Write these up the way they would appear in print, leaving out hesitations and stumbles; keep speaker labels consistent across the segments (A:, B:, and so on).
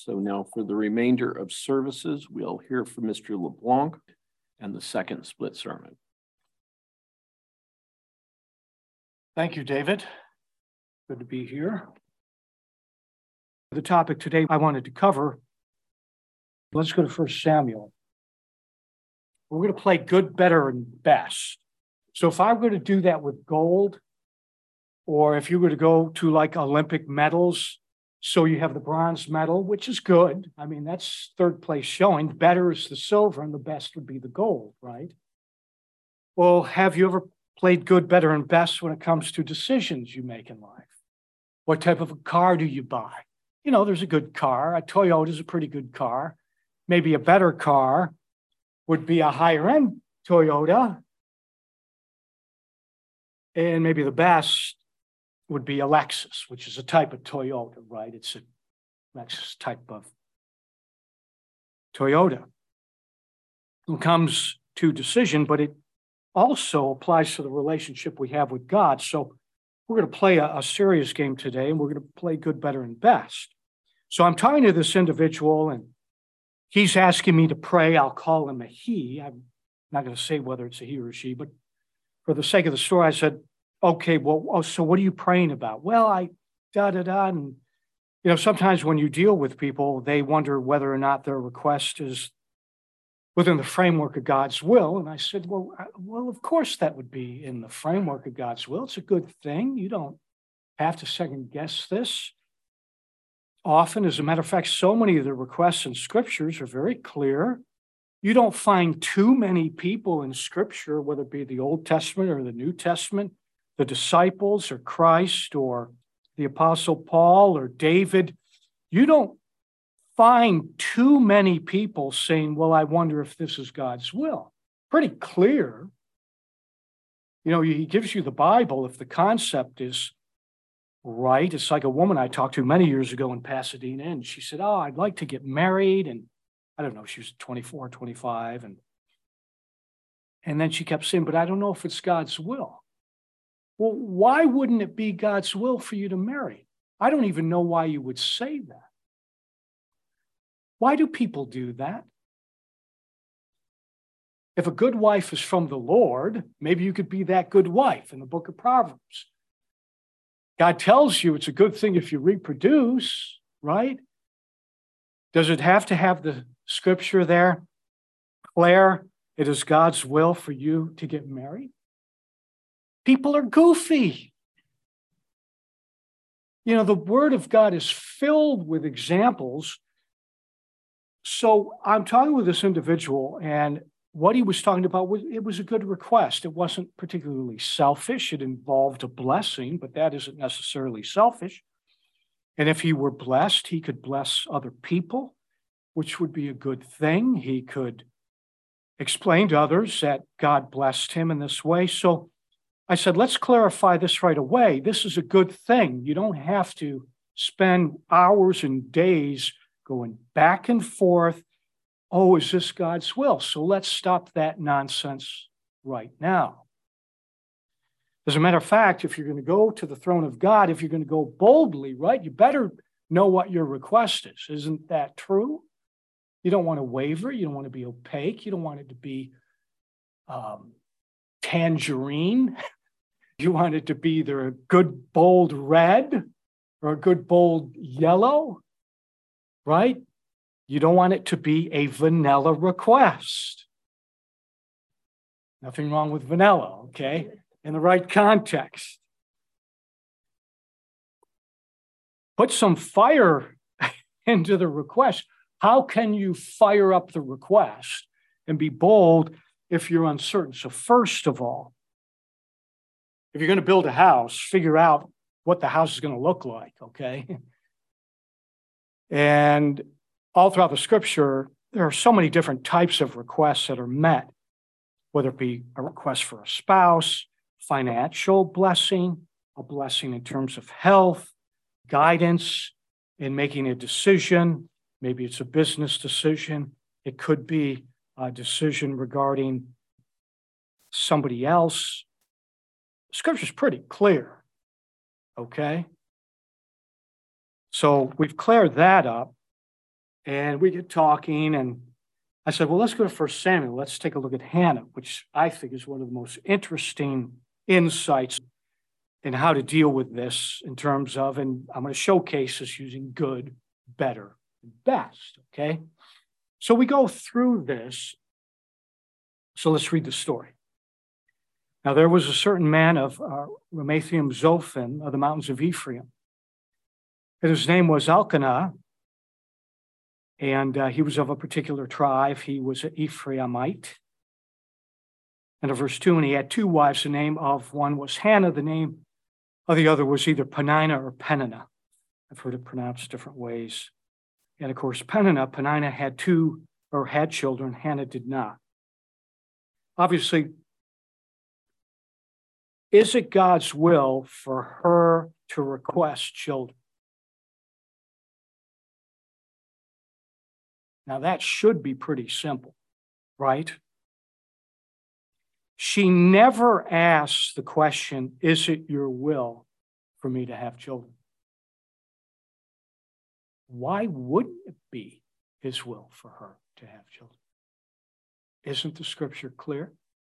A: So now for the remainder of services, we'll hear from Mr. LeBlanc and the second split sermon.
B: Thank you, David. Good to be here. The topic today I wanted to cover, let's go to 1 Samuel. We're going to play good, better, and best. So if I were to do that with gold, or if you were to go to like Olympic medals, so you have the bronze medal, which is good. I mean, that's third place showing. Better is the silver, and the best would be the gold, right? Well, have you ever played good, better, and best when it comes to decisions you make in life? What type of a car do you buy? You know, there's a good car. A Toyota is a pretty good car. Maybe a better car would be a higher-end Toyota. And maybe the best would be a Lexus, which is a type of Toyota, right? It's a Lexus type of Toyota. It comes to decision, but it also applies to the relationship we have with God. So we're going to play a serious game today, and we're going to play good, better, and best. So I'm talking to this individual, and he's asking me to pray. I'll call him a he. I'm not going to say whether it's a he or a she, but for the sake of the story, I said, okay, well, so what are you praying about? Well, and, you know, sometimes when you deal with people, they wonder whether or not their request is within the framework of God's will. And I said, well, of course that would be in the framework of God's will. It's a good thing. You don't have to second guess this. Often, as a matter of fact, so many of the requests in scriptures are very clear. You don't find too many people in scripture, whether it be the Old Testament or the New Testament, the disciples or Christ or the Apostle Paul or David. You don't find too many people saying, well, I wonder if this is God's will. Pretty clear. You know, he gives you the Bible if the concept is right. It's like a woman I talked to many years ago in Pasadena, and she said, oh, I'd like to get married. And I don't know, she was 24, 25. And then she kept saying, but I don't know if it's God's will. Well, why wouldn't it be God's will for you to marry? I don't even know why you would say that. Why do people do that? If a good wife is from the Lord, maybe you could be that good wife in the book of Proverbs. God tells you it's a good thing if you reproduce, right? Does it have to have the scripture there? Claire, it is God's will for you to get married? People are goofy. You know, the Word of God is filled with examples. So I'm talking with this individual, and what he was talking about was a good request. It wasn't particularly selfish. It involved a blessing, but that isn't necessarily selfish. And if he were blessed, he could bless other people, which would be a good thing. He could explain to others that God blessed him in this way. So I said, let's clarify this right away. This is a good thing. You don't have to spend hours and days going back and forth. Oh, is this God's will? So let's stop that nonsense right now. As a matter of fact, if you're going to go to the throne of God, if you're going to go boldly, right, you better know what your request is. Isn't that true? You don't want to waver. You don't want to be opaque. You don't want it to be tangerine. You want it to be either a good, bold red or a good, bold yellow, right? You don't want it to be a vanilla request. Nothing wrong with vanilla, okay? In the right context. Put some fire into the request. How can you fire up the request and be bold if you're uncertain? So first of all, if you're going to build a house, figure out what the house is going to look like, okay? And all throughout the scripture, there are so many different types of requests that are met, whether it be a request for a spouse, financial blessing, a blessing in terms of health, guidance in making a decision. Maybe it's a business decision. It could be a decision regarding somebody else. Scripture's pretty clear, okay? So we've cleared that up. And we get talking, and I said, well, let's go to 1 Samuel. Let's take a look at Hannah, which I think is one of the most interesting insights in how to deal with this in terms of, and I'm going to showcase this using good, better, and best, okay? So we go through this. So let's read the story. Now, there was a certain man of Ramathaim Zophim of the mountains of Ephraim, and his name was Elkanah, and he was of a particular tribe. He was an Ephraimite. And in verse 2, and he had two wives. The name of one was Hannah. The name of the other was either Peninnah or Peninnah. I've heard it pronounced different ways. And of course, Peninnah had children. Hannah did not. Obviously, is it God's will for her to request children? Now, that should be pretty simple, right? She never asks the question, is it your will for me to have children? Why wouldn't it be his will for her to have children? Isn't the scripture clear?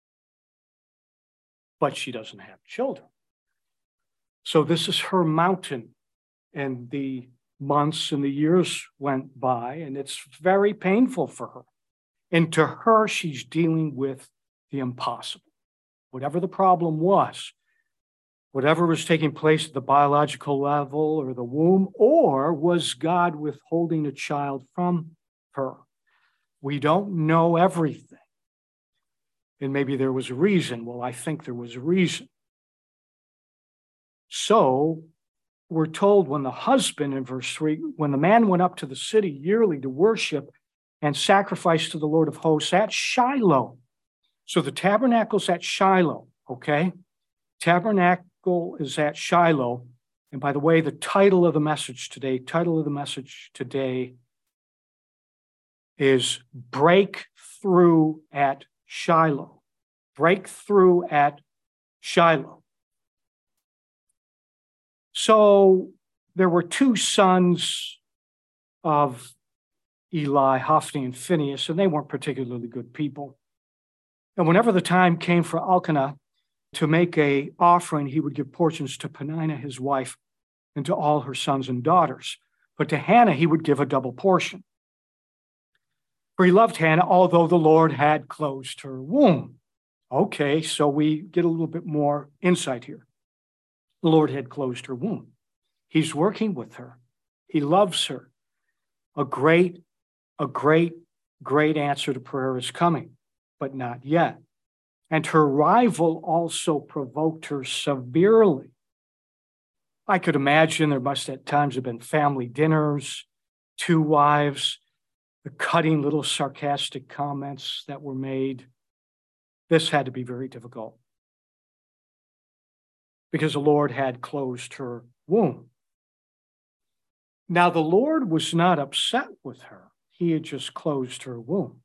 B: But she doesn't have children. So this is her mountain, and the months and the years went by, and it's very painful for her. And to her, she's dealing with the impossible. Whatever the problem was, whatever was taking place at the biological level or the womb, or was God withholding a child from her? We don't know everything. And maybe there was a reason. Well, I think there was a reason. So we're told when the husband, in verse 3, when the man went up to the city yearly to worship and sacrifice to the Lord of hosts at Shiloh. So the tabernacle's at Shiloh, okay? Tabernacle is at Shiloh. And by the way, the title of the message today is Breakthrough at Shiloh. Breakthrough at Shiloh. So there were two sons of Eli, Hophni and Phinehas, and they weren't particularly good people. And whenever the time came for Elkanah to make an offering, he would give portions to Peninnah, his wife, and to all her sons and daughters. But to Hannah, he would give a double portion. For he loved Hannah, although the Lord had closed her womb. Okay, so we get a little bit more insight here. The Lord had closed her womb. He's working with her. He loves her. A great answer to prayer is coming, but not yet. And her rival also provoked her severely. I could imagine there must at times have been family dinners, two wives, the cutting little sarcastic comments that were made. This had to be very difficult because the Lord had closed her womb. Now, the Lord was not upset with her. He had just closed her womb.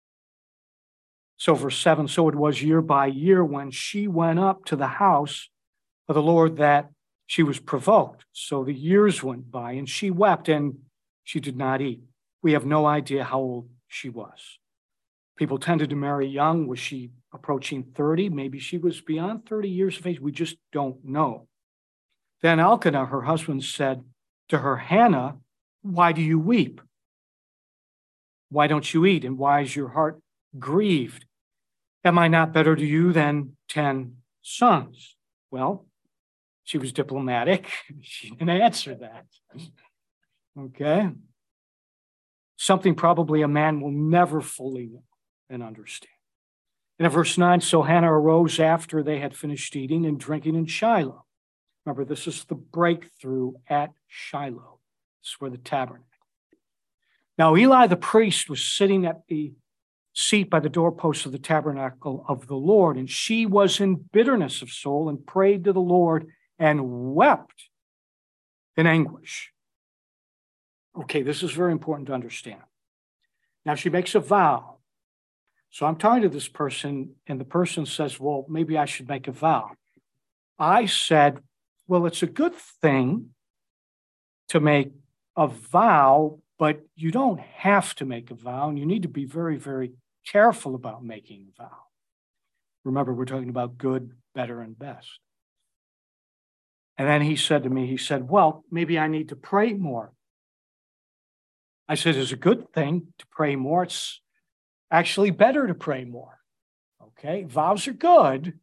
B: So verse 7, so it was year by year when she went up to the house of the Lord that she was provoked. So the years went by and she wept and she did not eat. We have no idea how old she was. People tended to marry young. Was she approaching 30? Maybe she was beyond 30 years of age. We just don't know. Then Elkanah, her husband, said to her, Hannah, why do you weep? Why don't you eat? And why is your heart grieved? Am I not better to you than 10 sons? Well, she was diplomatic. She didn't answer that. Okay. Something probably a man will never fully know and understand. And in verse 9, so Hannah arose after they had finished eating and drinking in Shiloh. Remember, this is the breakthrough at Shiloh. This is where the tabernacle. Now, Eli the priest was sitting at the seat by the doorpost of the tabernacle of the Lord, and she was in bitterness of soul and prayed to the Lord and wept in anguish. Okay, this is very important to understand. Now, she makes a vow. So I'm talking to this person, and the person says, well, maybe I should make a vow. I said, well, it's a good thing to make a vow, but you don't have to make a vow, and you need to be very, very careful about making a vow. Remember, we're talking about good, better, and best. And then he said to me, well, maybe I need to pray more. I said, it's a good thing to pray more. It's actually better to pray more. Okay, vows are good,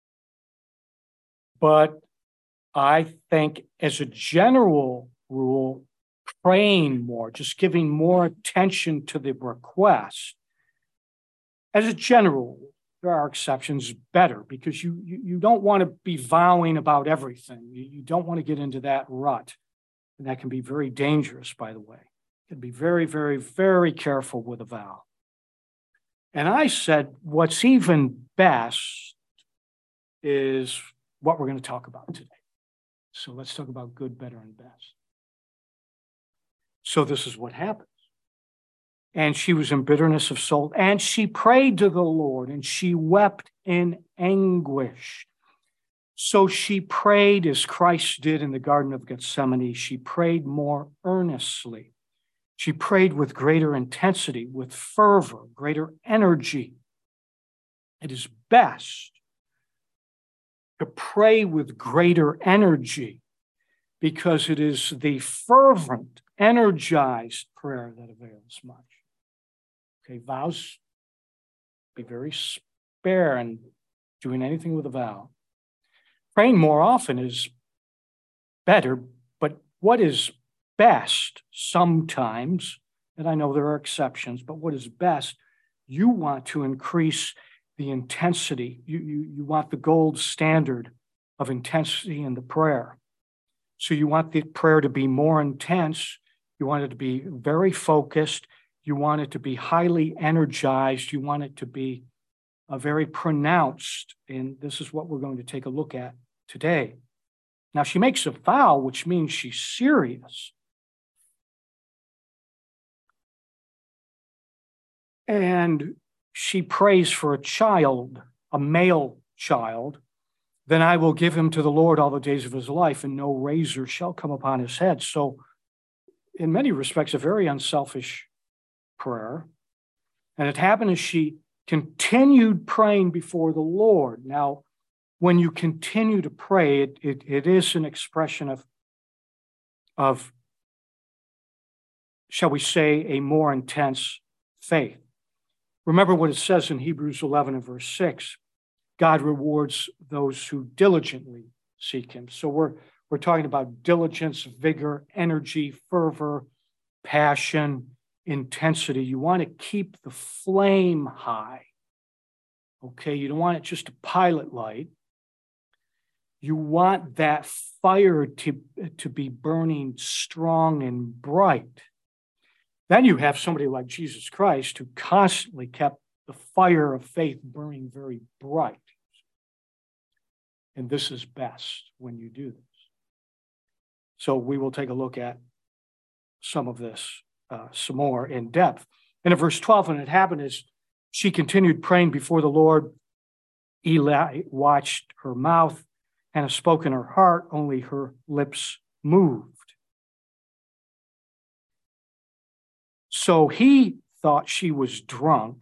B: but I think as a general rule, praying more, just giving more attention to the request, as a general rule, there are exceptions, better, because you don't want to be vowing about everything. You don't want to get into that rut. And that can be very dangerous, by the way. You can be very, very, very careful with a vow. And I said, what's even best is what we're going to talk about today. So let's talk about good, better, and best. So this is what happens. And she was in bitterness of soul, and she prayed to the Lord, and she wept in anguish. So she prayed as Christ did in the Garden of Gethsemane. She prayed more earnestly. She prayed with greater intensity, with fervor, greater energy. It is best to pray with greater energy because it is the fervent, energized prayer that avails much. Okay, vows, be very spare in doing anything with a vow. Praying more often is better, but what is best sometimes, and I know there are exceptions, but what is best, you want to increase the intensity. You want the gold standard of intensity in the prayer. So you want the prayer to be more intense. You want it to be very focused. You want it to be highly energized. You want it to be very pronounced. And this is what we're going to take a look at today. Now, she makes a vow, which means she's serious. And she prays for a child, a male child. Then I will give him to the Lord all the days of his life, and no razor shall come upon his head. So, in many respects, a very unselfish prayer. And it happened as she continued praying before the Lord. Now, when you continue to pray, it is an expression of, shall we say, a more intense faith. Remember what it says in Hebrews 11 and verse 6. God rewards those who diligently seek him. So we're talking about diligence, vigor, energy, fervor, passion, intensity. You want to keep the flame high. Okay, you don't want it just a pilot light. You want that fire to be burning strong and bright. Then you have somebody like Jesus Christ who constantly kept the fire of faith burning very bright. And this is best when you do this. So we will take a look at some of this some more in depth. And in verse 12, when it happened is she continued praying before the Lord. Eli watched her mouth and spoke in her heart, only her lips moved. So he thought she was drunk.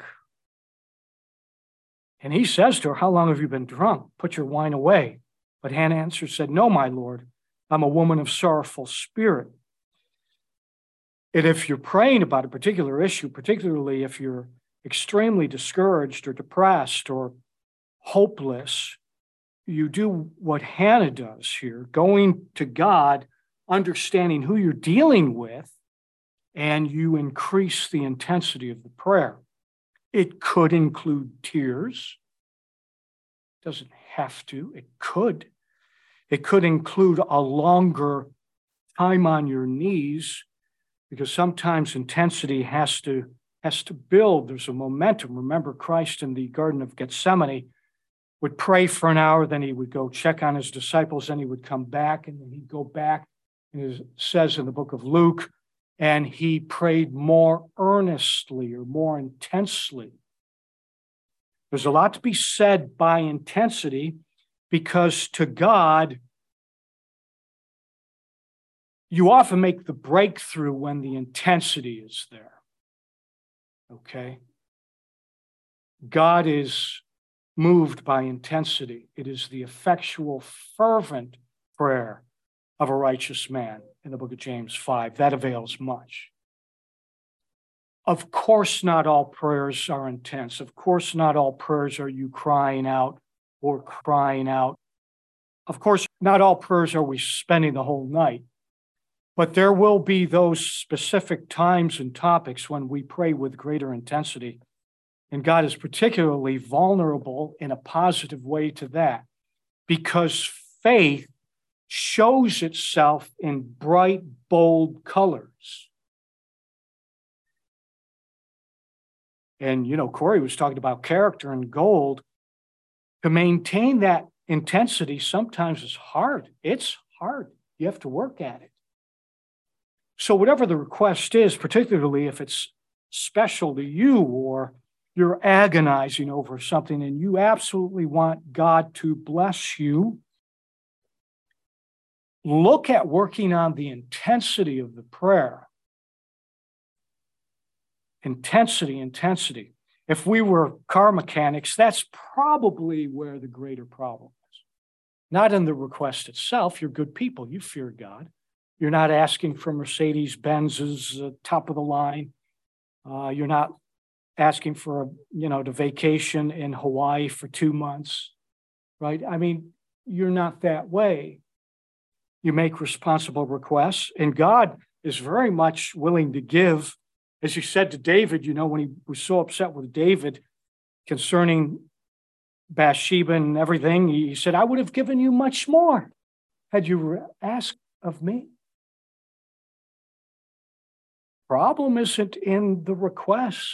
B: And he says to her, how long have you been drunk? Put your wine away. But Hannah answered, said, no, my Lord, I'm a woman of sorrowful spirit. And if you're praying about a particular issue, particularly if you're extremely discouraged or depressed or hopeless, you do what Hannah does here, going to God, understanding who you're dealing with, and you increase the intensity of the prayer. It could include tears. It doesn't have to. It could. It could include a longer time on your knees, because sometimes intensity has to build. There's a momentum. Remember, Christ in the Garden of Gethsemane would pray for an hour, then he would go check on his disciples, then he would come back, and then he'd go back. And it says in the book of Luke, and he prayed more earnestly or more intensely. There's a lot to be said by intensity, because to God, you often make the breakthrough when the intensity is there. Okay? God is moved by intensity. It is the effectual, fervent prayer of a righteous man in the book of James 5. That avails much. Of course, not all prayers are intense. Of course, not all prayers are you crying out or crying out. Of course, not all prayers are we spending the whole night. But there will be those specific times and topics when we pray with greater intensity. And God is particularly vulnerable in a positive way to that, because faith shows itself in bright, bold colors. And, Corey was talking about character and gold. To maintain that intensity sometimes is hard. It's hard. You have to work at it. So whatever the request is, particularly if it's special to you or you're agonizing over something and you absolutely want God to bless you, look at working on the intensity of the prayer. Intensity. If we were car mechanics, that's probably where the greater problem is. Not in the request itself. You're good people. You fear God. You're not asking for Mercedes-Benz's top of the line. You're not asking for, to vacation in Hawaii for 2 months, right? I mean, you're not that way. You make responsible requests, and God is very much willing to give. As he said to David, when he was so upset with David concerning Bathsheba and everything, he said, I would have given you much more had you asked of me. Problem isn't in the request.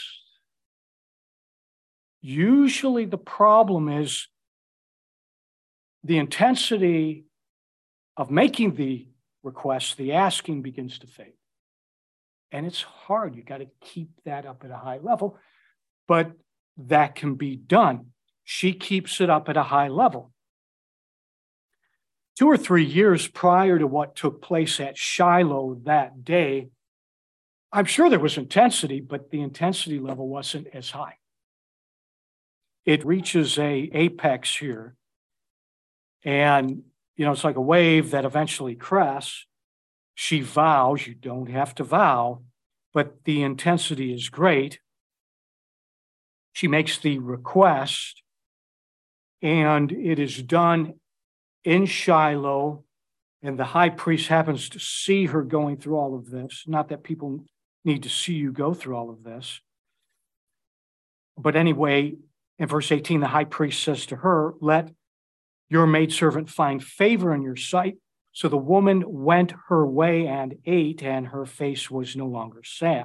B: Usually the problem is the intensity of making the request, the asking begins to fade. And it's hard. You got to keep that up at a high level, but that can be done. She keeps it up at a high level. 2 or 3 years prior to what took place at Shiloh that day, I'm sure there was intensity, but the intensity level wasn't as high. It reaches an apex here. And, it's like a wave that eventually crests. She vows, you don't have to vow, but the intensity is great. She makes the request, and it is done in Shiloh, and the high priest happens to see her going through all of this. Not that people need to see you go through all of this. But anyway, in verse 18, the high priest says to her, let your maidservant find favor in your sight. So the woman went her way and ate, and her face was no longer sad.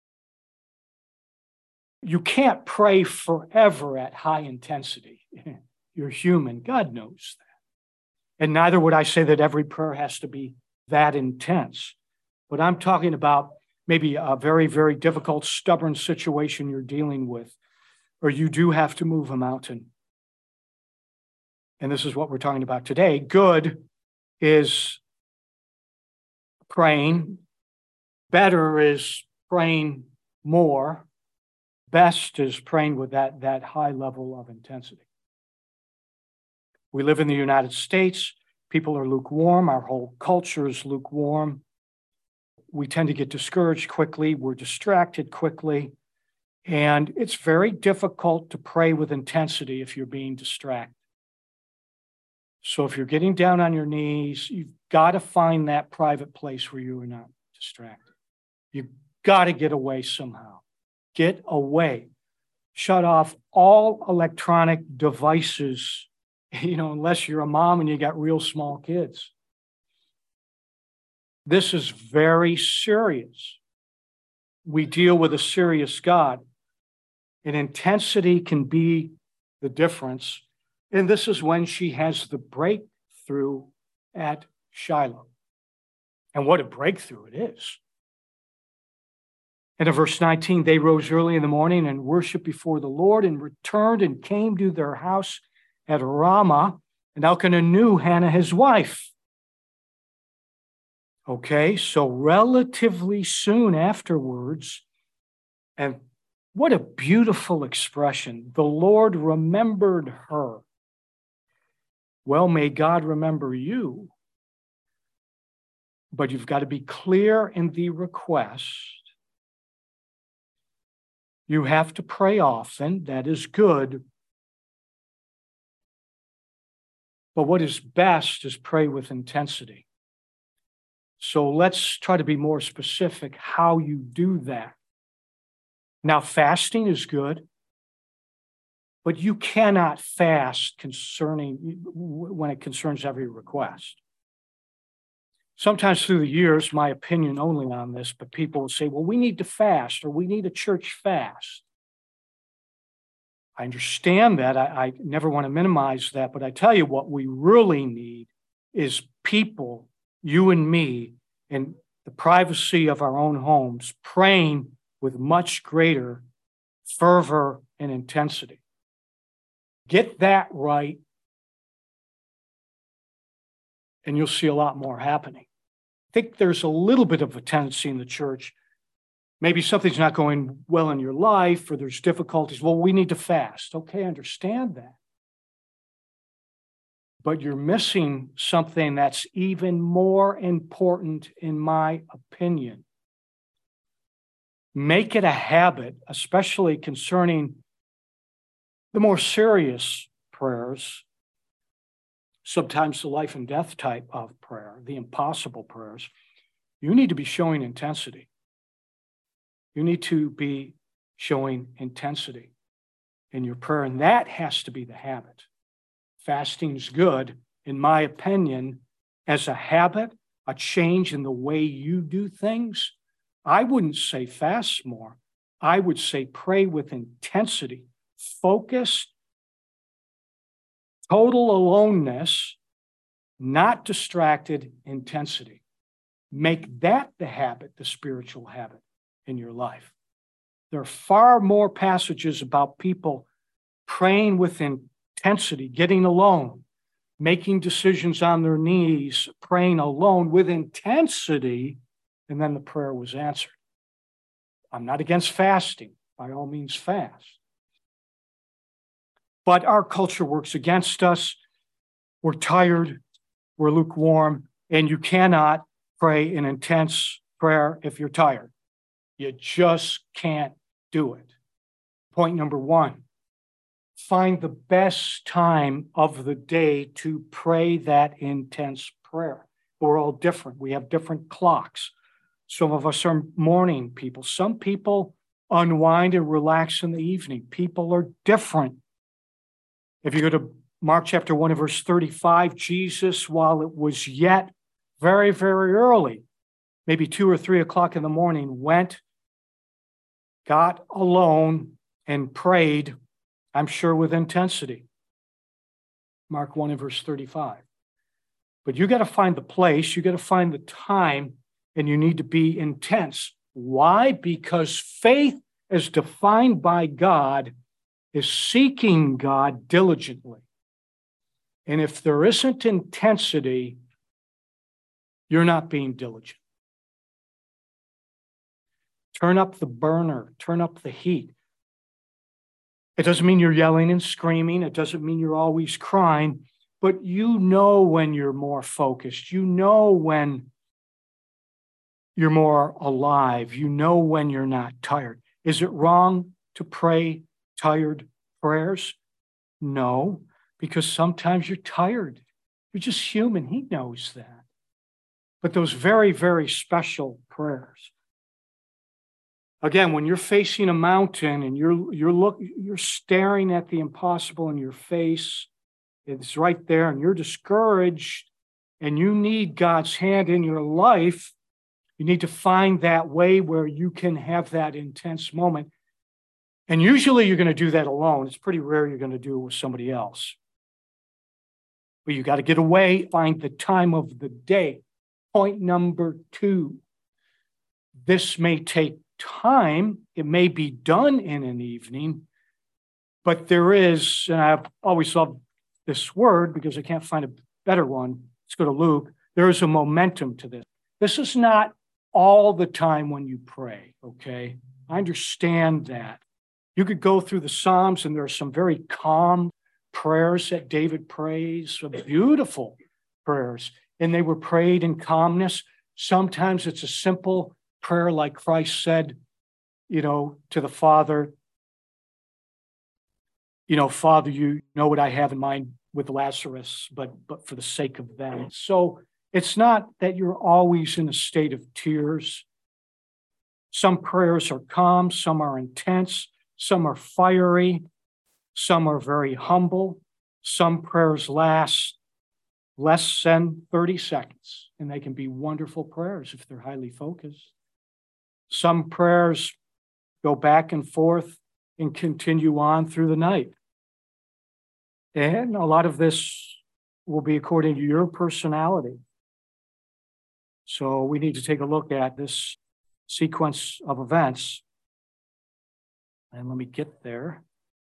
B: You can't pray forever at high intensity. You're human. God knows that. And neither would I say that every prayer has to be that intense. But I'm talking about maybe a very, very difficult, stubborn situation you're dealing with, or you do have to move a mountain. And this is what we're talking about today. Good is praying. Better is praying more. Best is praying with that high level of intensity. We live in the United States. People are lukewarm. Our whole culture is lukewarm. We tend to get discouraged quickly. We're distracted quickly. And it's very difficult to pray with intensity if you're being distracted. So if you're getting down on your knees, you've got to find that private place where you are not distracted. You've got to get away somehow. Get away. Shut off all electronic devices, unless you're a mom and you got real small kids. This is very serious. We deal with a serious God. And intensity can be the difference. And this is when she has the breakthrough at Shiloh. And what a breakthrough it is. And in verse 19, they rose early in the morning and worshiped before the Lord and returned and came to their house at Ramah. And Elkanah knew Hannah, his wife. Okay, so relatively soon afterwards, and what a beautiful expression, the Lord remembered her. Well, may God remember you, but you've got to be clear in the request. You have to pray often, that is good. But what is best is pray with intensity. So let's try to be more specific how you do that. Now, fasting is good, but you cannot fast when it concerns every request. Sometimes through the years, my opinion only on this, but people will say, well, we need to fast or we need a church fast. I understand that. I never want to minimize that, but I tell you what we really need is people, you and me, in the privacy of our own homes, praying with much greater fervor and intensity. Get that right, and you'll see a lot more happening. I think there's a little bit of a tendency in the church. Maybe something's not going well in your life or there's difficulties. Well, we need to fast. Okay, I understand that. But you're missing something that's even more important, in my opinion. Make it a habit, especially concerning the more serious prayers, sometimes the life and death type of prayer, the impossible prayers. You need to be showing intensity. You need to be showing intensity in your prayer, and that has to be the habit. Fasting's good, in my opinion, as a habit, a change in the way you do things. I wouldn't say fast more. I would say pray with intensity, focused, total aloneness, not distracted intensity. Make that the habit, the spiritual habit in your life. There are far more passages about people praying with intensity, getting alone, making decisions on their knees, praying alone with intensity, and then the prayer was answered. I'm not against fasting. By all means, fast. But our culture works against us. We're tired. We're lukewarm. And you cannot pray an intense prayer if you're tired. You just can't do it. Point number one, find the best time of the day to pray that intense prayer. We're all different. We have different clocks. Some of us are morning people. Some people unwind and relax in the evening. People are different. If you go to Mark chapter 1 and verse 35, Jesus, while it was yet very, very early, maybe 2 or 3 o'clock in the morning, went, got alone, and prayed, I'm sure with intensity. Mark 1 and verse 35. But you got to find the place, you got to find the time, and you need to be intense. Why? Because faith, as defined by God, is seeking God diligently. And if there isn't intensity, you're not being diligent. Turn up the burner, turn up the heat. It doesn't mean you're yelling and screaming. It doesn't mean you're always crying, but you know when you're more focused. You know when you're more alive. You know when you're not tired. Is it wrong to pray tired prayers? No, because sometimes you're tired. You're just human. He knows that. But those very, very special prayers. Again, when you're facing a mountain and you're staring at the impossible in your face, it's right there, and you're discouraged, and you need God's hand in your life, you need to find that way where you can have that intense moment. And usually you're going to do that alone. It's pretty rare you're going to do it with somebody else. But you got to get away, find the time of the day. Point number 2. This may take time. It may be done in an evening, but there is, and I've always loved this word because I can't find a better one. Let's go to Luke. There is a momentum to this. This is not all the time when you pray, okay? I understand that. You could go through the Psalms, and there are some very calm prayers that David prays, some beautiful prayers, and they were prayed in calmness. Sometimes it's a simple prayer like Christ said, to the Father, Father, you know what I have in mind with Lazarus, but for the sake of them. So it's not that you're always in a state of tears. Some prayers are calm, some are intense, some are fiery, some are very humble. Some prayers last less than 30 seconds, and they can be wonderful prayers if they're highly focused. Some prayers go back and forth and continue on through the night. And a lot of this will be according to your personality. So we need to take a look at this sequence of events. And let me get there.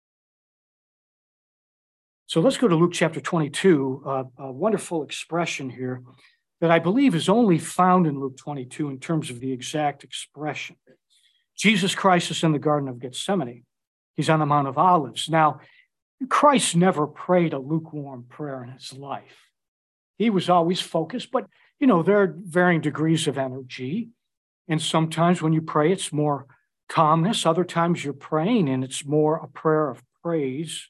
B: So let's go to Luke chapter 22, a wonderful expression here that I believe is only found in Luke 22 in terms of the exact expression. Jesus Christ is in the Garden of Gethsemane. He's on the Mount of Olives. Now, Christ never prayed a lukewarm prayer in his life. He was always focused, but, there are varying degrees of energy. And sometimes when you pray, it's more calmness. Other times you're praying and it's more a prayer of praise.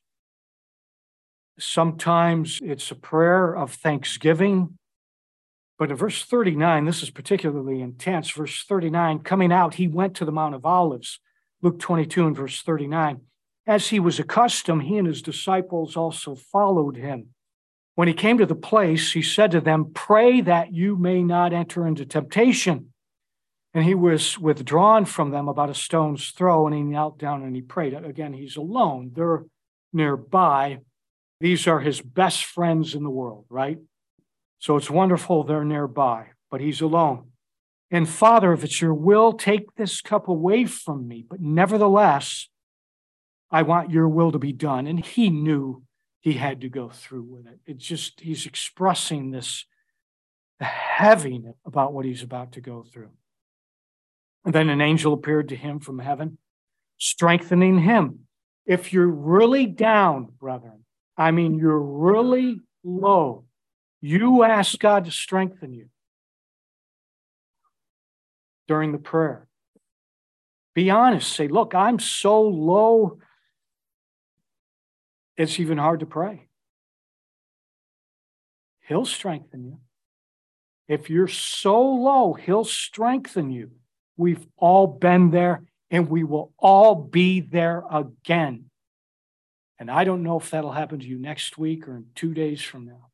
B: Sometimes it's a prayer of thanksgiving. But in verse 39, this is particularly intense. Verse 39, coming out, he went to the Mount of Olives. Luke 22 and verse 39. As he was accustomed, he and his disciples also followed him. When he came to the place, he said to them, pray that you may not enter into temptation. And he was withdrawn from them about a stone's throw, and he knelt down and he prayed. Again, he's alone. They're nearby. These are his best friends in the world, right? So it's wonderful they're nearby, but he's alone. And Father, if it's your will, take this cup away from me. But nevertheless, I want your will to be done. And he knew he had to go through with it. It's just, he's expressing this heaviness about what he's about to go through. And then an angel appeared to him from heaven, strengthening him. If you're really down, brethren, you're really low, you ask God to strengthen you during the prayer. Be honest. Say, look, I'm so low, it's even hard to pray. He'll strengthen you. If you're so low, he'll strengthen you. We've all been there, and we will all be there again. And I don't know if that'll happen to you next week or in 2 days from now.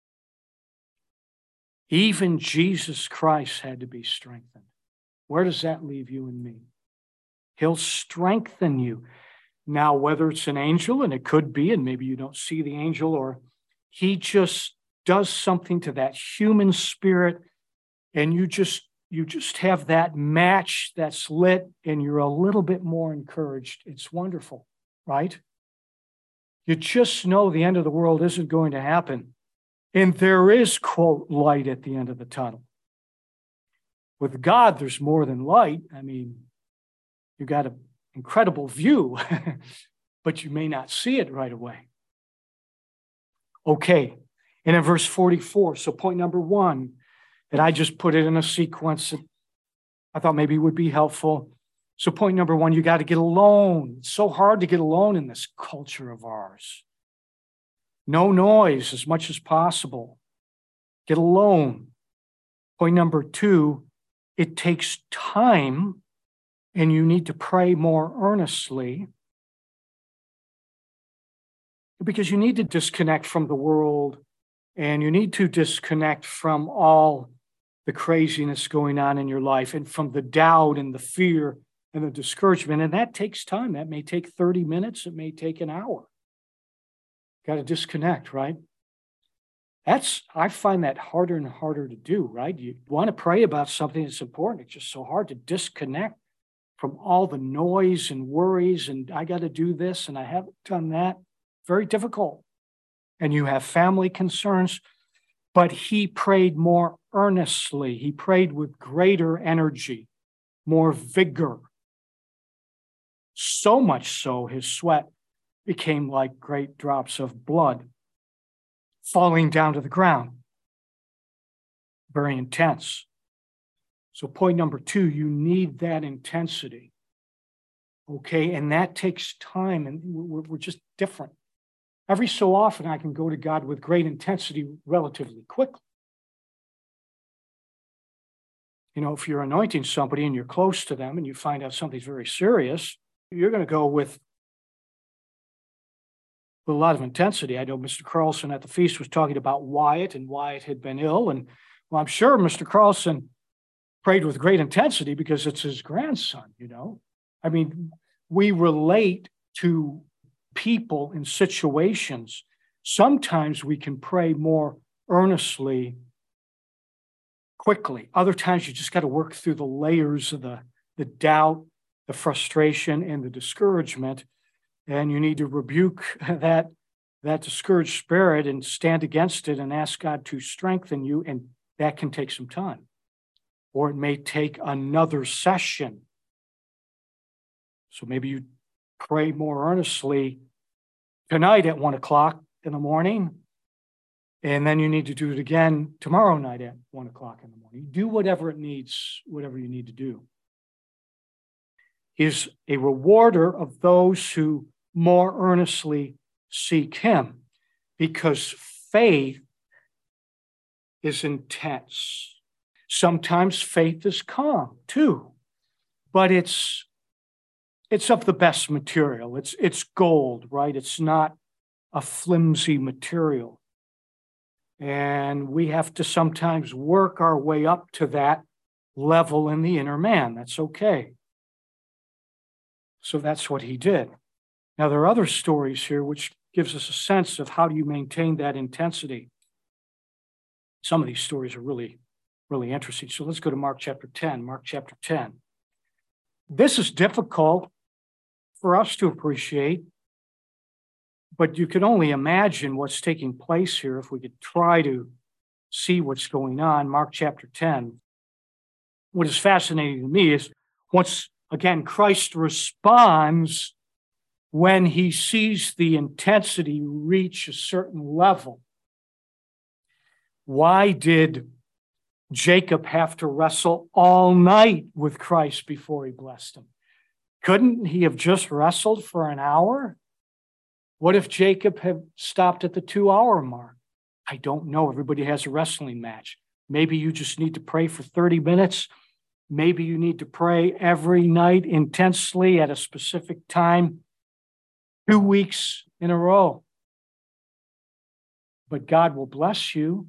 B: Even Jesus Christ had to be strengthened. Where does that leave you and me? He'll strengthen you. Now, whether it's an angel, and it could be, and maybe you don't see the angel, or he just does something to that human spirit, and you just have that match that's lit, and you're a little bit more encouraged. It's wonderful, right? You just know the end of the world isn't going to happen. And there is, quote, light at the end of the tunnel. With God, there's more than light. You got an incredible view, but you may not see it right away. Okay, and in verse 44, so point number one, and I just put it in a sequence that I thought maybe would be helpful. So point number one, you got to get alone. It's so hard to get alone in this culture of ours. No noise as much as possible. Get alone. Point number two, it takes time, and you need to pray more earnestly because you need to disconnect from the world, and you need to disconnect from all the craziness going on in your life and from the doubt and the fear and the discouragement. And that takes time. That may take 30 minutes. It may take an hour. Got to disconnect, right? I find that harder and harder to do, right? You want to pray about something that's important. It's just so hard to disconnect from all the noise and worries, and I got to do this and I haven't done that. Very difficult. And you have family concerns, but he prayed more earnestly. He prayed with greater energy, more vigor. So much so, his sweat became like great drops of blood falling down to the ground. Very intense. So point number 2, you need that intensity. Okay, and that takes time, and we're just different. Every so often, I can go to God with great intensity relatively quickly. You know, if you're anointing somebody and you're close to them and you find out something's very serious, you're going to go with a lot of intensity. I know Mr. Carlson at the feast was talking about Wyatt, and Wyatt had been ill. And well, I'm sure Mr. Carlson prayed with great intensity because it's his grandson, you know. I mean, we relate to people in situations. Sometimes we can pray more earnestly, quickly. Other times you just got to work through the layers of the doubt, the frustration, and the discouragement. And you need to rebuke that discouraged spirit and stand against it and ask God to strengthen you. And that can take some time. Or it may take another session. So maybe you pray more earnestly tonight at 1 o'clock in the morning, and then you need to do it again tomorrow night at 1 o'clock in the morning. Do whatever you need to do. He is a rewarder of those who more earnestly seek him, because faith is intense. Sometimes faith is calm too, but it's of the best material. It's gold, right? It's not a flimsy material. And we have to sometimes work our way up to that level in the inner man. That's okay. So that's what he did. Now, there are other stories here which gives us a sense of how do you maintain that intensity. Some of these stories are really, really interesting. So let's go to Mark chapter 10. Mark chapter 10. This is difficult for us to appreciate, but you can only imagine what's taking place here if we could try to see what's going on. Mark chapter 10. What is fascinating to me is once again, Christ responds when he sees the intensity reach a certain level. Why did Jacob have to wrestle all night with Christ before he blessed him? Couldn't he have just wrestled for an hour? What if Jacob had stopped at the 2-hour mark? I don't know. Everybody has a wrestling match. Maybe you just need to pray for 30 minutes. Maybe you need to pray every night intensely at a specific time, 2 weeks in a row. But God will bless you.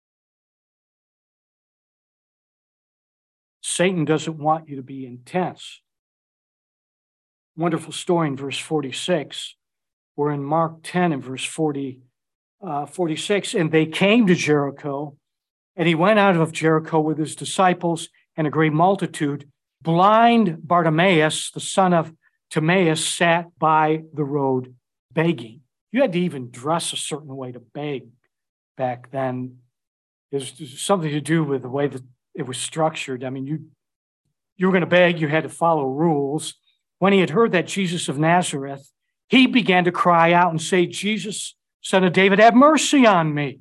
B: Satan doesn't want you to be intense. Wonderful story in verse 46. We're in Mark 10 and verse 46. And they came to Jericho, and he went out of Jericho with his disciples and a great multitude. Blind Bartimaeus, the son of Timaeus, sat by the road begging. You had to even dress a certain way to beg back then. There's something to do with the way that it was structured. I mean, you were going to beg, you had to follow rules. When he had heard that Jesus of Nazareth, he began to cry out and say, Jesus, son of David, have mercy on me.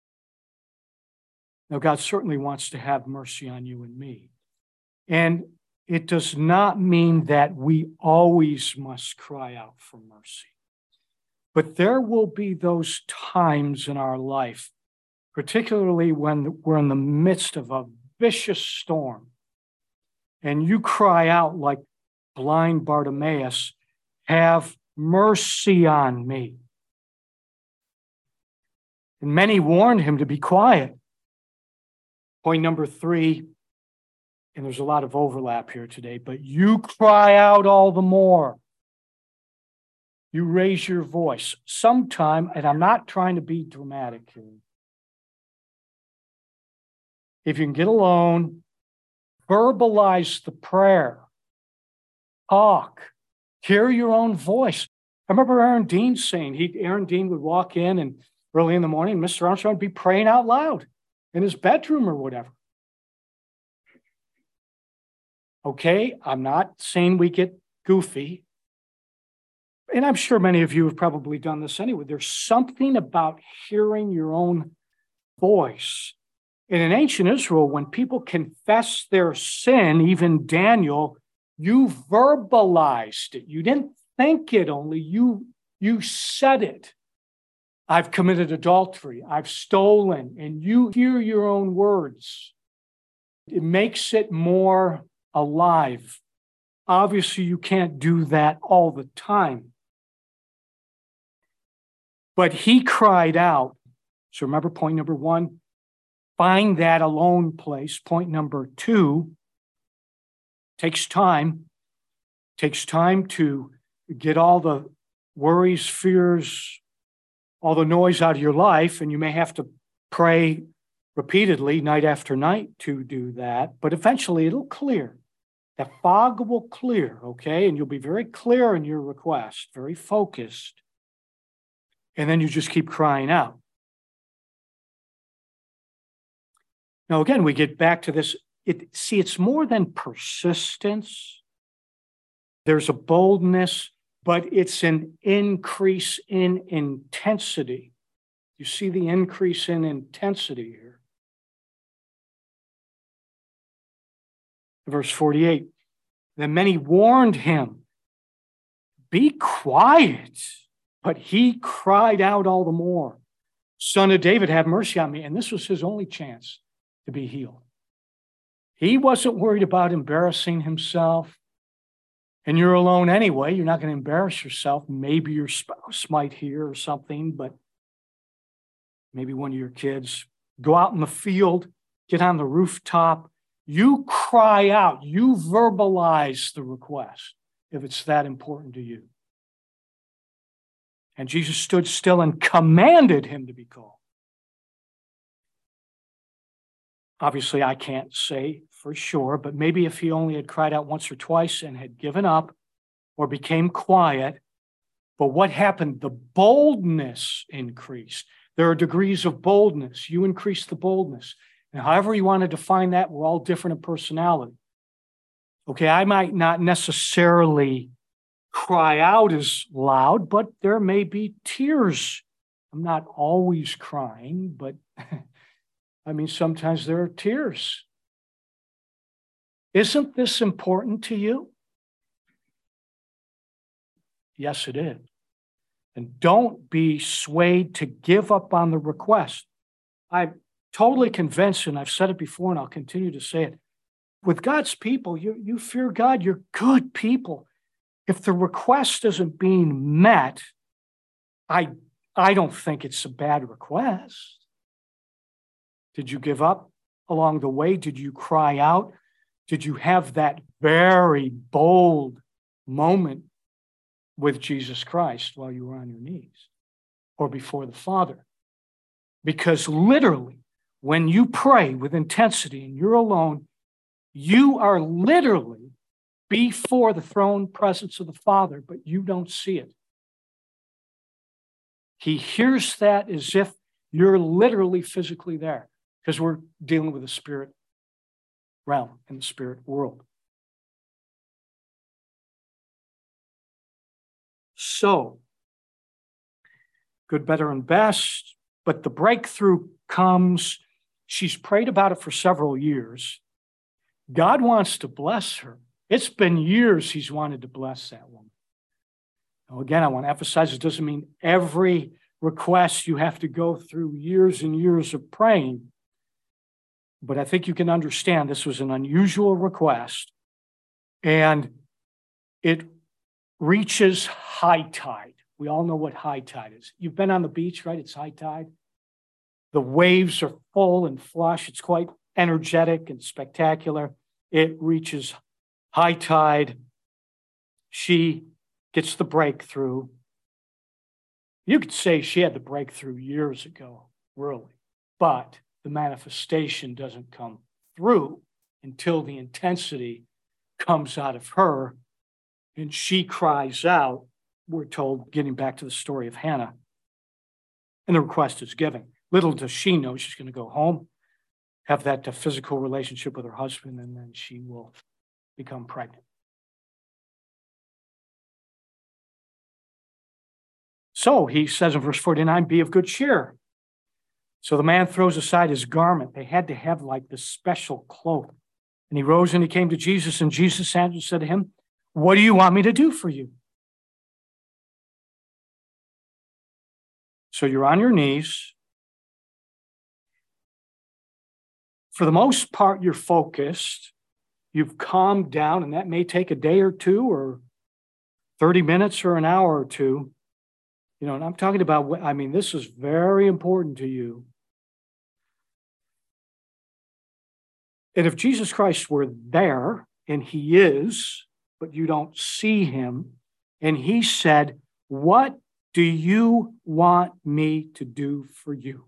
B: Now, God certainly wants to have mercy on you and me. And it does not mean that we always must cry out for mercy. But there will be those times in our life, particularly when we're in the midst of a vicious storm, and you cry out like blind Bartimaeus, have mercy on me. And many warned him to be quiet. Point number 3, and there's a lot of overlap here today, but you cry out all the more. You raise your voice. Sometime, and I'm not trying to be dramatic here, if you can get alone, verbalize the prayer. Talk. Hear your own voice. I remember Aaron Dean saying, Aaron Dean would walk in and early in the morning, Mr. Armstrong would be praying out loud. in his bedroom or whatever. Okay, I'm not saying we get goofy. And I'm sure many of you have probably done this anyway. There's something about hearing your own voice. And in ancient Israel, when people confess their sin, even Daniel, you verbalized it. You didn't think it only, you said it. I've committed adultery, I've stolen, and you hear your own words. It makes it more alive. Obviously, you can't do that all the time. But he cried out. So remember point number one, find that alone place. Point number two, takes time to get all the worries, fears, all the noise out of your life, and you may have to pray repeatedly night after night to do that, but eventually it'll clear. That fog will clear, okay? And you'll be very clear in your request, very focused. And then you just keep crying out. Now, again, we get back to this. It's more than persistence. There's a boldness, but it's an increase in intensity. You see the increase in intensity here. Verse 48, then many warned him, be quiet. But he cried out all the more, Son of David, have mercy on me. And this was his only chance to be healed. He wasn't worried about embarrassing himself. And you're alone anyway. You're not going to embarrass yourself. Maybe your spouse might hear or something, but maybe one of your kids. Go out in the field, get on the rooftop. You cry out. You verbalize the request if it's that important to you. And Jesus stood still and commanded him to be called. Obviously, I can't say for sure, but maybe if he only had cried out once or twice and had given up or became quiet, but what happened? The boldness increased. There are degrees of boldness. You increase the boldness. And however you want to define that, we're all different in personality. Okay, I might not necessarily cry out as loud, but there may be tears. I'm not always crying, but I mean, sometimes there are tears. Isn't this important to you? Yes, it is. And don't be swayed to give up on the request. I'm totally convinced, and I've said it before, and I'll continue to say it. With God's people, you fear God, you're good people. If the request isn't being met, I don't think it's a bad request. Did you give up along the way? Did you cry out? Did you have that very bold moment with Jesus Christ while you were on your knees or before the Father? Because literally, when you pray with intensity and you're alone, you are literally before the throne presence of the Father, but you don't see it. He hears that as if you're literally physically there, because we're dealing with the spirit realm and the spirit world. So, good, better, and best, but the breakthrough comes. She's prayed about it for several years. God wants to bless her. It's been years he's wanted to bless that woman. Now, again, I want to emphasize it doesn't mean every request you have to go through years and years of praying. But I think you can understand this was an unusual request, and it reaches high tide. We all know what high tide is. You've been on the beach, right? It's high tide. The waves are full and flush. It's quite energetic and spectacular. It reaches high tide. She gets the breakthrough. You could say she had the breakthrough years ago, really, but the manifestation doesn't come through until the intensity comes out of her and she cries out. We're told, getting back to the story of Hannah, and the request is given. Little does she know she's going to go home have that physical relationship with her husband, and then she will become pregnant. So he says in verse 49, be of good cheer. So the man throws aside his garment. They had to have like this special cloak. And he rose and he came to Jesus, and Jesus answered and said to him, what do you want me to do for you? So you're on your knees. For the most part, you're focused. You've calmed down, and that may take a day or two or 30 minutes or an hour or two. You know, and I'm talking about, I mean, this is very important to you. And if Jesus Christ were there, and he is, but you don't see him, and he said, what do you want me to do for you?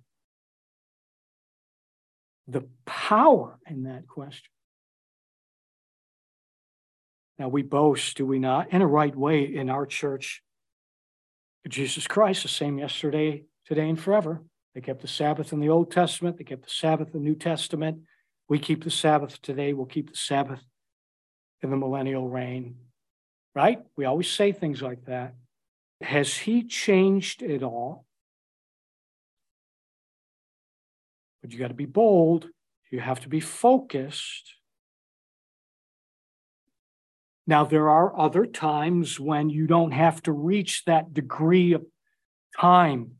B: The power in that question. Now, we boast, do we not, in a right way in our church, Jesus Christ, the same yesterday, today, and forever. They kept the Sabbath in the Old Testament. They kept the Sabbath in the New Testament. We keep the Sabbath today. We'll keep the Sabbath in the millennial reign. Right? We always say things like that. Has he changed it all? But you got to be bold. You have to be focused. Now, there are other times when you don't have to reach that degree of time.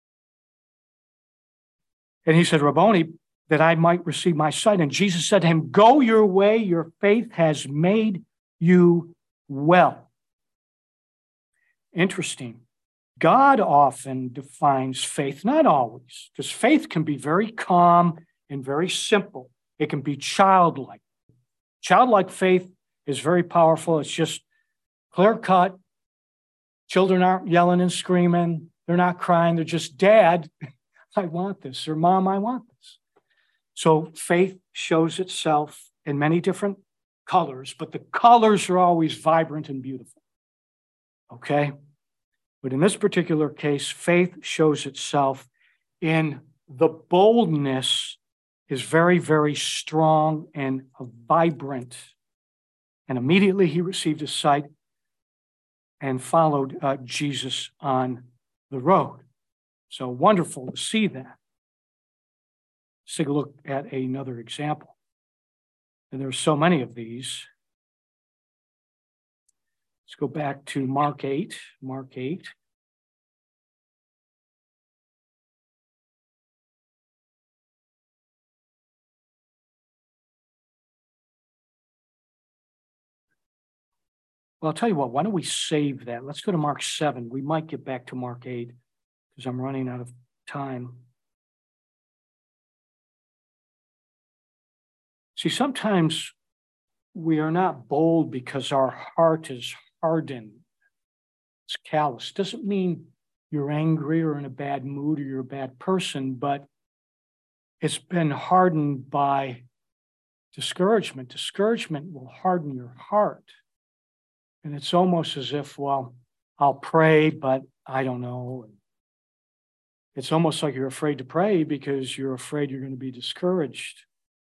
B: And he said, Rabboni, that I might receive my sight. And Jesus said to him, go your way, your faith has made you well. Interesting. God often defines faith, not always, because faith can be very calm and very simple. It can be childlike. Childlike faith is very powerful. It's just clear cut. Children aren't yelling and screaming. They're not crying. They're just, Dad, I want this, or Mom, I want this. So faith shows itself in many different colors, but the colors are always vibrant and beautiful. Okay? But in this particular case, faith shows itself in the boldness is very, very strong and vibrant. And immediately he received his sight and followed Jesus on the road. So wonderful to see that. Let's take a look at another example. And there are so many of these. Let's go back to Mark 8. Mark 8. Well, I'll tell you what, why don't we save that? Let's go to Mark 7. We might get back to Mark 8 because I'm running out of time. See, sometimes we are not bold because our heart is hardened. It's callous. Doesn't mean you're angry or in a bad mood or you're a bad person, but it's been hardened by discouragement. Discouragement will harden your heart. And it's almost as if, well, I'll pray, but I don't know. It's almost like you're afraid to pray because you're afraid you're going to be discouraged.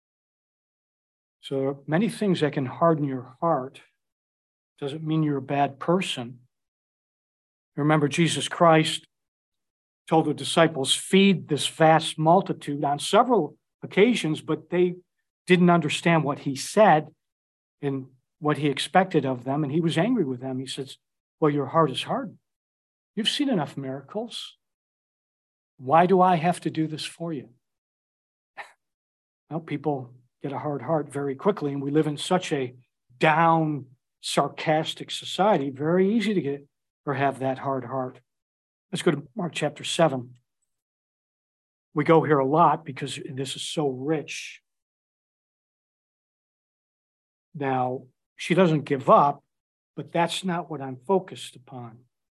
B: So many things that can harden your heart. Doesn't mean you're a bad person. Remember, Jesus Christ told the disciples, feed this vast multitude on several occasions, but they didn't understand what he said and what he expected of them, and he was angry with them. He says, well, your heart is hardened. You've seen enough miracles. Why do I have to do this for you? Well, people get a hard heart very quickly, and we live in such a down, sarcastic society, very easy to get or have that hard heart. Let's go to Mark chapter 7. We go here a lot because this is so rich. Now, she doesn't give up, but that's not what I'm focused upon.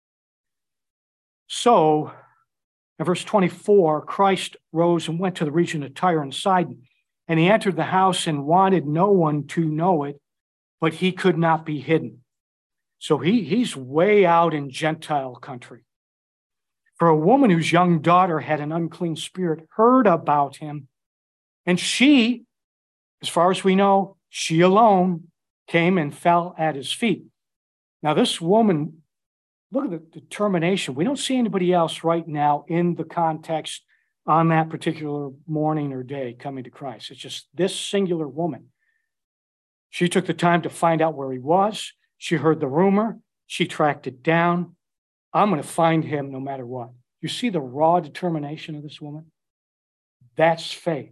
B: So, in verse 24, Christ rose and went to the region of Tyre and Sidon, and he entered the house and wanted no one to know it, but he could not be hidden. So he's way out in Gentile country. For a woman whose young daughter had an unclean spirit heard about him And she, as far as we know, she alone came and fell at his feet. Now, this woman, look at the determination. We don't see anybody else right now in the context on that particular morning or day coming to Christ. It's just this singular woman. She took the time to find out where he was. She heard the rumor. She tracked it down. I'm going to find him no matter what. You see the raw determination of this woman? That's faith.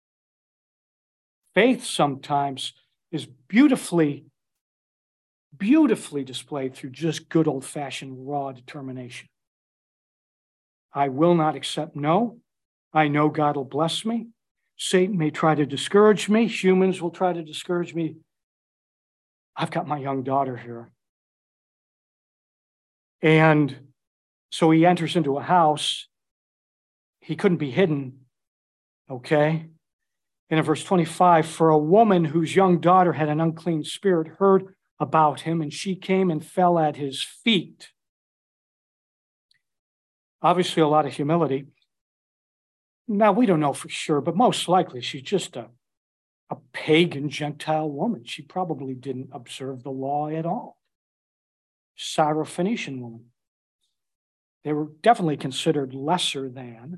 B: Faith sometimes is beautifully displayed through just good old-fashioned raw determination. I will not accept no. I know God will bless me. Satan may try to discourage me. Humans will try to discourage me. I've got my young daughter here. And so he enters into a house. He couldn't be hidden, okay? And in verse 25, for a woman whose young daughter had an unclean spirit heard about him, and she came and fell at his feet. Obviously, a lot of humility. Now, we don't know for sure, but most likely she's just a pagan Gentile woman. She probably didn't observe the law at all. Syrophoenician woman. They were definitely considered lesser than.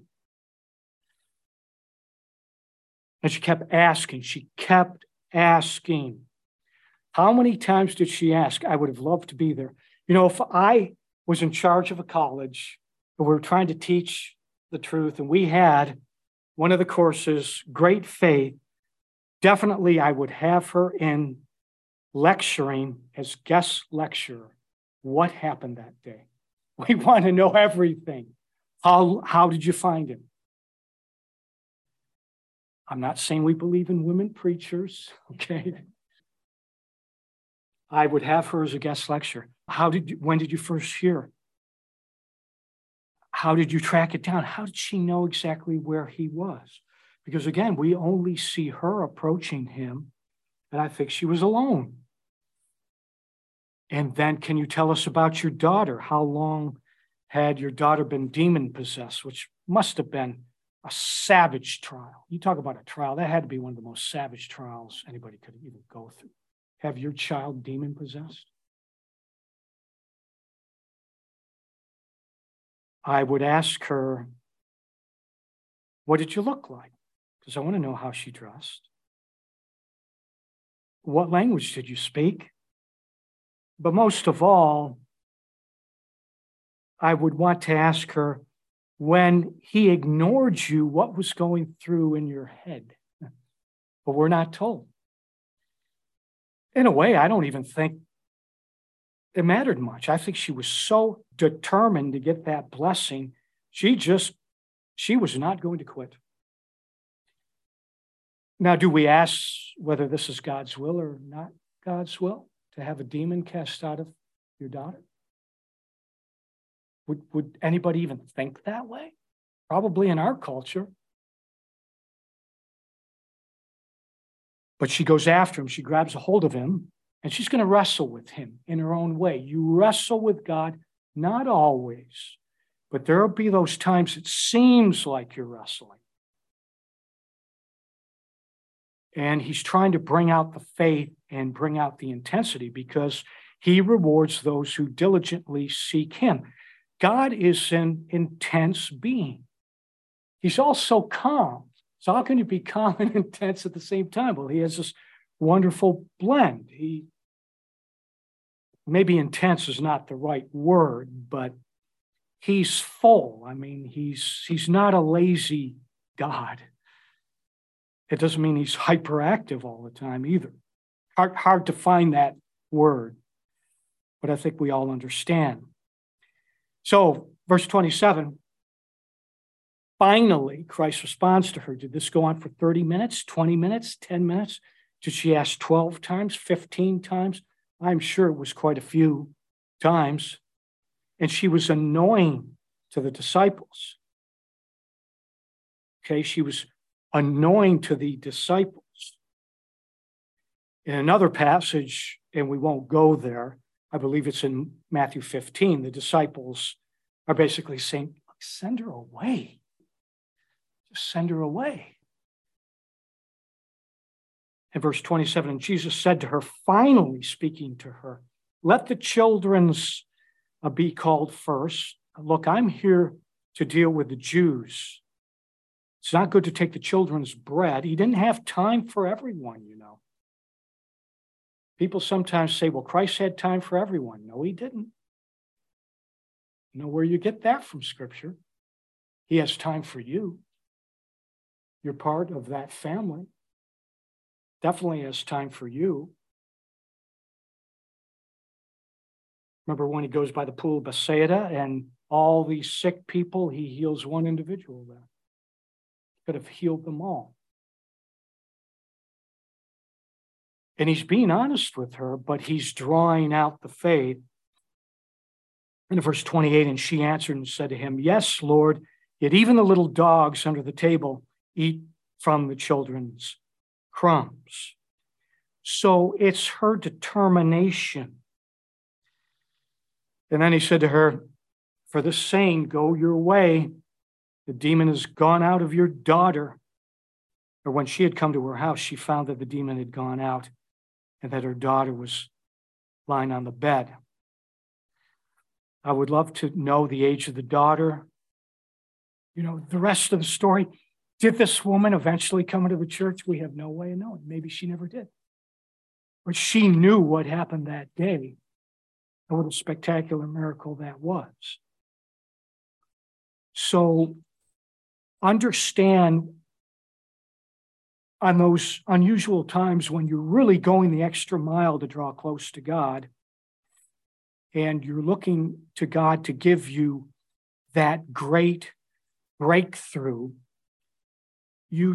B: And she kept asking. She kept asking. How many times did she ask? I would have loved to be there. You know, if I was in charge of a college and we were trying to teach the truth and we had one of the courses, Great Faith, definitely I would have her in lecturing as guest lecturer. What happened that day? We want to know everything. How did you find him? I'm not saying we believe in women preachers, okay? I would have her as a guest lecturer. When did you first hear? How did you track it down? How did she know exactly where he was? Because again, we only see her approaching him, and I think she was alone. And then, can you tell us about your daughter? How long had your daughter been demon-possessed, which must have been a savage trial. You talk about a trial, that had to be one of the most savage trials anybody could even go through. Have your child demon-possessed? I would ask her, what did you look like? Because I want to know how she dressed. What language did you speak? But most of all, I would want to ask her, when he ignored you, what was going through in your head? But we're not told. In a way, I don't even think it mattered much. I think she was so determined to get that blessing, she was not going to quit. Now, do we ask whether this is God's will or not God's will, to have a demon cast out of your daughter? Would anybody even think that way? Probably in our culture. But she goes after him. She grabs a hold of him, and she's going to wrestle with him in her own way. You wrestle with God, not always, but there will be those times it seems like you're wrestling. And he's trying to bring out the faith and bring out the intensity because he rewards those who diligently seek him. God is an intense being. He's also calm. So how can you be calm and intense at the same time? Well, he has this wonderful blend. Maybe intense is not the right word, but he's full. I mean, he's not a lazy God. It doesn't mean he's hyperactive all the time either. Hard to find that word, but I think we all understand. So, verse 27, finally, Christ responds to her. Did this go on for 30 minutes, 20 minutes, 10 minutes? Did she ask 12 times, 15 times? I'm sure it was quite a few times. And she was annoying to the disciples. Okay, she was annoying to the disciples. In another passage, and we won't go there, I believe it's in Matthew 15, the disciples are basically saying, send her away. Just send her away. In verse 27, and Jesus said to her, finally speaking to her, let the children's be called first. Look, I'm here to deal with the Jews. It's not good to take the children's bread. He didn't have time for everyone, you know. People sometimes say, well, Christ had time for everyone. No, he didn't. You know where you get that from Scripture? He has time for you. You're part of that family. Definitely has time for you. Remember when he goes by the pool of Bethsaida and all these sick people, he heals one individual there. Could have healed them all. And he's being honest with her, but he's drawing out the faith. In verse 28, and she answered and said to him, yes, Lord, yet even the little dogs under the table eat from the children's crumbs. So it's her determination. And then he said to her, for this saying, go your way. The demon has gone out of your daughter. Or when she had come to her house, she found that the demon had gone out and that her daughter was lying on the bed. I would love to know the age of the daughter. You know, the rest of the story. Did this woman eventually come into the church? We have no way of knowing. Maybe she never did. But she knew what happened that day and what a spectacular miracle that was. So understand on those unusual times when you're really going the extra mile to draw close to God and you're looking to God to give you that great breakthrough, you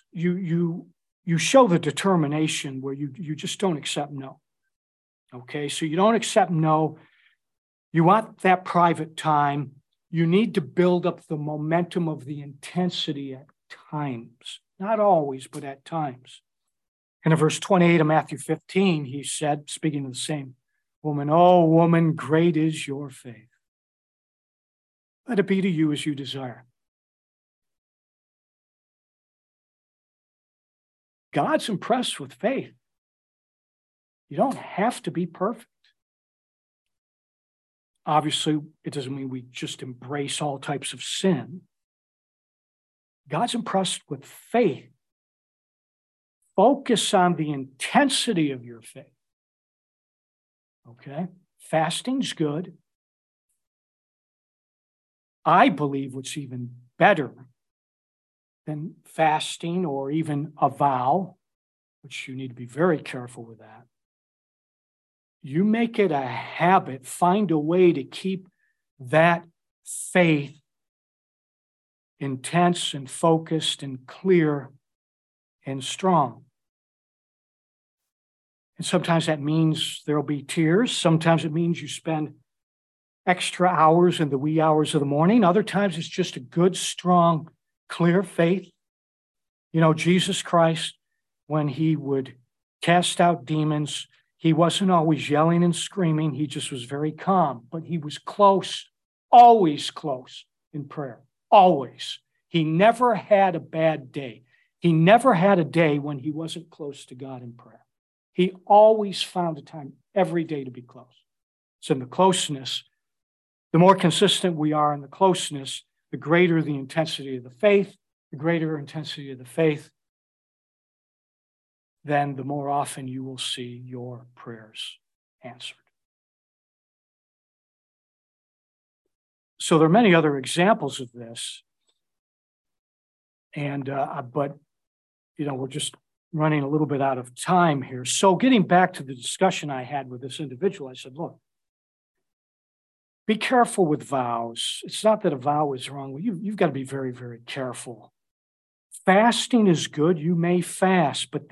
B: show the determination where you just don't accept no. Okay, so you don't accept no. You want that private time. You need to build up the momentum of the intensity at times. Not always, but at times. And in verse 28 of Matthew 15, he said, speaking to the same woman, oh, woman, great is your faith. Let it be to you as you desire. God's impressed with faith. You don't have to be perfect. Obviously, it doesn't mean we just embrace all types of sin. God's impressed with faith. Focus on the intensity of your faith. Okay? Fasting's good. I believe what's even better than fasting or even a vow, which you need to be very careful with that. You make it a habit, find a way to keep that faith intense and focused and clear and strong. And sometimes that means there'll be tears. Sometimes it means you spend extra hours in the wee hours of the morning. Other times it's just a good, strong, clear faith. You know, Jesus Christ, when he would cast out demons, he wasn't always yelling and screaming. He just was very calm, but he was close, always close in prayer, always. He never had a bad day. He never had a day when he wasn't close to God in prayer. He always found a time every day to be close. So in the closeness, the more consistent we are in the closeness, the greater the intensity of the faith, then the more often you will see your prayers answered. So there are many other examples of this. But we're just running a little bit out of time here. So getting back to the discussion I had with this individual, I said, look, be careful with vows. It's not that a vow is wrong. You've got to be very, very careful. Fasting is good. You may fast, but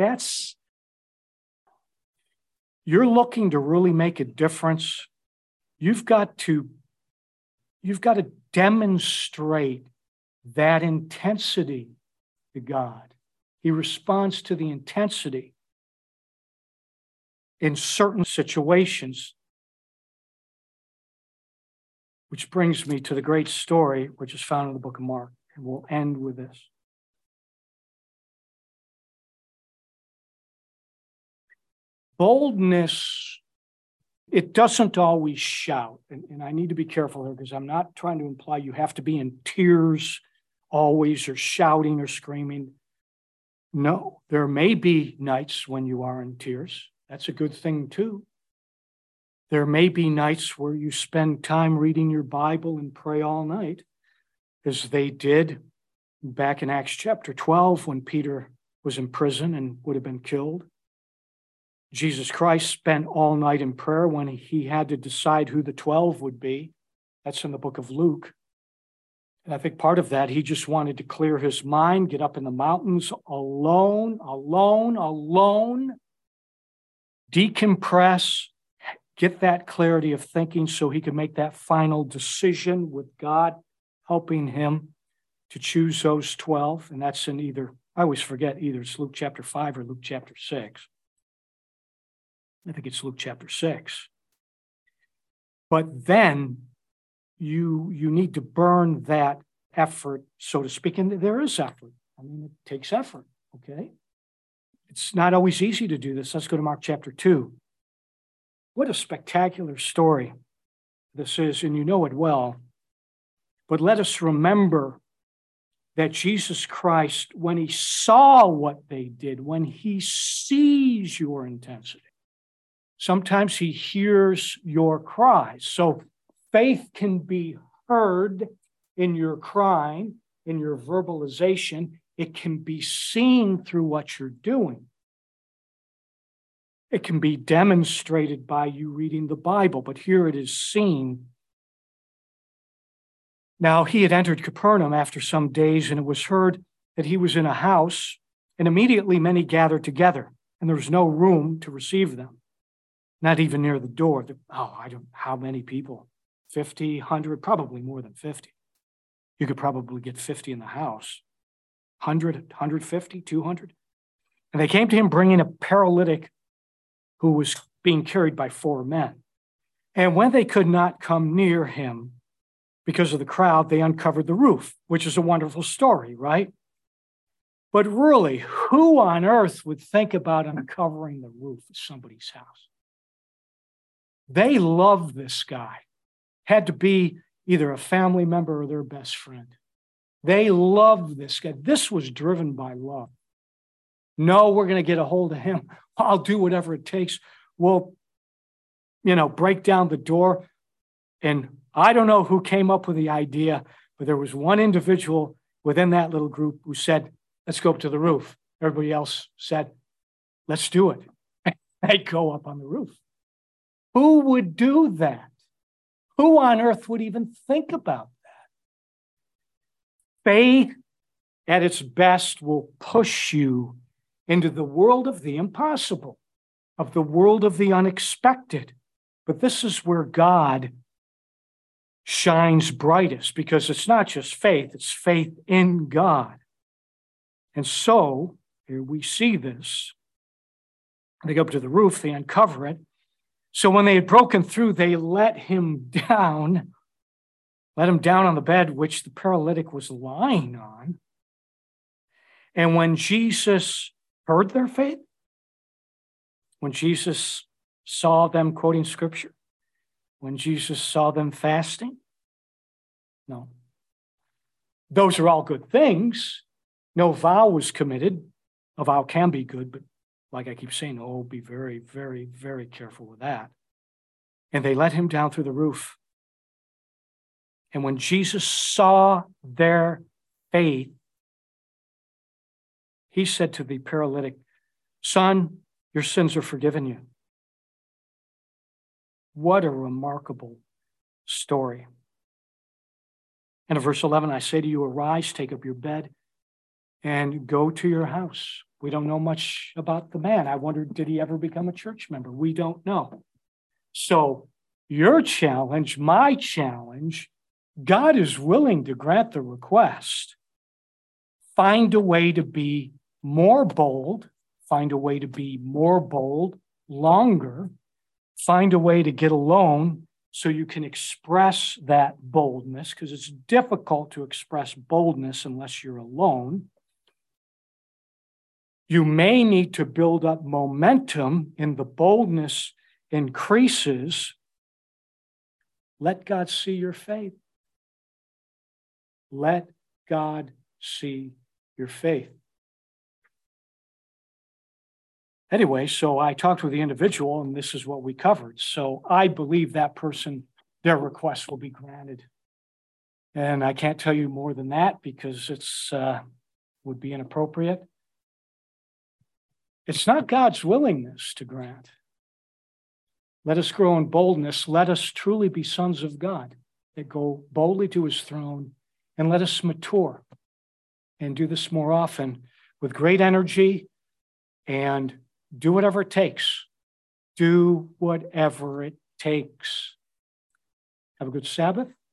B: you're looking to really make a difference. You've got to demonstrate that intensity to God. He responds to the intensity in certain situations, which brings me to the great story which is found in the book of Mark, and we'll end with this. boldness, it doesn't always shout. And I need to be careful here because I'm not trying to imply you have to be in tears always or shouting or screaming. No, there may be nights when you are in tears. That's a good thing too. There may be nights where you spend time reading your Bible and pray all night, as they did back in Acts chapter 12 when Peter was in prison and would have been killed. Jesus Christ spent all night in prayer when he had to decide who the 12 would be. That's in the book of Luke. And I think part of that, he just wanted to clear his mind, get up in the mountains alone, decompress, get that clarity of thinking so he could make that final decision with God helping him to choose those 12. And that's in either, I always forget, either it's Luke chapter 5 or Luke chapter 6. I think it's Luke chapter 6. But then you need to burn that effort, so to speak. And there is effort. I mean, it takes effort, okay? It's not always easy to do this. Let's go to Mark chapter 2. What a spectacular story this is, and you know it well. But let us remember that Jesus Christ, when he saw what they did, when he sees your intensity, sometimes he hears your cries. So faith can be heard in your crying, in your verbalization. It can be seen through what you're doing. It can be demonstrated by you reading the Bible, but here it is seen. Now, he had entered Capernaum after some days, and it was heard that he was in a house, and immediately many gathered together, and there was no room to receive them, not even near the door. How many people? 50, 100, probably more than 50. You could probably get 50 in the house. 100, 150, 200. And they came to him bringing a paralytic who was being carried by 4 men. And when they could not come near him because of the crowd, they uncovered the roof, which is a wonderful story, right? But really, who on earth would think about uncovering the roof of somebody's house? They loved this guy. Had to be either a family member or their best friend. They loved this guy. This was driven by love. No, we're going to get a hold of him. I'll do whatever it takes. We'll, break down the door. And I don't know who came up with the idea, but there was one individual within that little group who said, let's go up to the roof. Everybody else said, let's do it. They'd go up on the roof. Who would do that? Who on earth would even think about that? Faith at its best will push you into the world of the impossible, of the world of the unexpected. But this is where God shines brightest, because it's not just faith, it's faith in God. And so here we see this. They go up to the roof, they uncover it. So when they had broken through, they let him down on the bed, which the paralytic was lying on. And when Jesus heard their faith, when Jesus saw them quoting scripture, when Jesus saw them fasting, no. Those are all good things. No vow was committed. A vow can be good, but like I keep saying, be very, very, very careful with that. And they let him down through the roof. And when Jesus saw their faith, he said to the paralytic, son, your sins are forgiven you. What a remarkable story. And in verse 11, I say to you, arise, take up your bed, and go to your house. We don't know much about the man. I wondered, did he ever become a church member? We don't know. So your challenge, my challenge, God is willing to grant the request. Find a way to be more bold. Find a way to be more bold longer. Find a way to get alone so you can express that boldness, because it's difficult to express boldness unless you're alone. You may need to build up momentum and the boldness increases. Let God see your faith. Let God see your faith. Anyway, so I talked with the individual and this is what we covered. So I believe that person, their request will be granted. And I can't tell you more than that because it's would be inappropriate. It's not God's willingness to grant. Let us grow in boldness. Let us truly be sons of God that go boldly to his throne, and let us mature and do this more often with great energy and do whatever it takes. Do whatever it takes. Have a good Sabbath.